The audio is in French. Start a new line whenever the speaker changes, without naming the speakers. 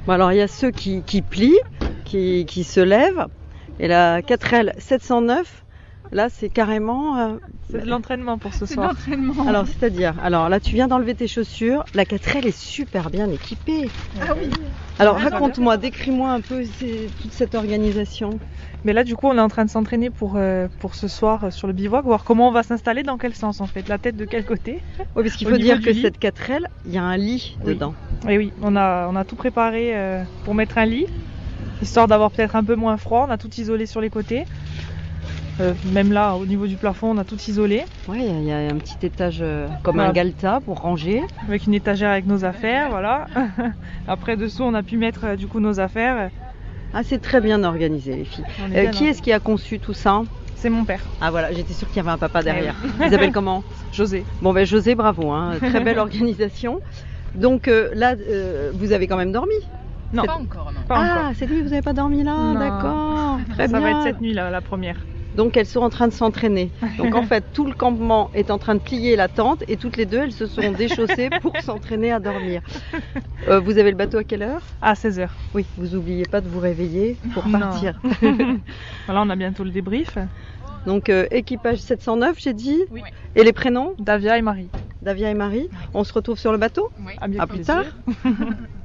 Bon, alors il y a ceux qui plient, qui se lèvent. Et la 4L 709, là c'est carrément...
c'est de l'entraînement pour ce soir.
Alors c'est-à-dire, alors là tu viens d'enlever tes chaussures, la 4L est super bien équipée.
Ah oui.
Alors raconte-moi, décris-moi un peu toute cette organisation.
Mais là du coup on est en train de s'entraîner pour ce soir sur le bivouac, voir comment on va s'installer, dans quel sens en fait, la tête de quel côté.
Oui, parce qu'il faut dire que cette 4L, il y a un lit dedans.
Et oui, on a tout préparé pour mettre un lit, histoire d'avoir peut-être un peu moins froid, on a tout isolé sur les côtés. Même là, au niveau du plafond, on a tout isolé.
Oui, il y a un petit étage comme un galta pour ranger.
Avec une étagère avec nos affaires, voilà. Après, dessous, on a pu mettre du coup nos affaires.
Ah, c'est très bien organisé, les filles. Qui est-ce qui a conçu tout ça?
C'est mon père.
Ah voilà, j'étais sûre qu'il y avait un papa derrière. Il s'appelle comment?
José.
Bon ben José, bravo, hein. Très belle organisation. Donc là, vous avez quand même dormi?
Non, pas encore. Non.
Ah, cette nuit vous n'avez pas dormi là? D'accord, très bien.
Ça va être cette nuit là, la première.
Donc elles sont en train de s'entraîner. Donc en fait, tout le campement est en train de plier la tente et toutes les deux, elles se sont déchaussées pour s'entraîner à dormir. Vous avez le bateau à quelle heure?
À 16h.
Oui, vous n'oubliez pas de vous réveiller pour partir.
Voilà, on a bientôt le débrief.
Donc équipage 709, j'ai dit.
Oui.
Et les prénoms?
Davia et Marie.
Davia et Marie. On se retrouve sur le bateau?
Oui.
À plus tard.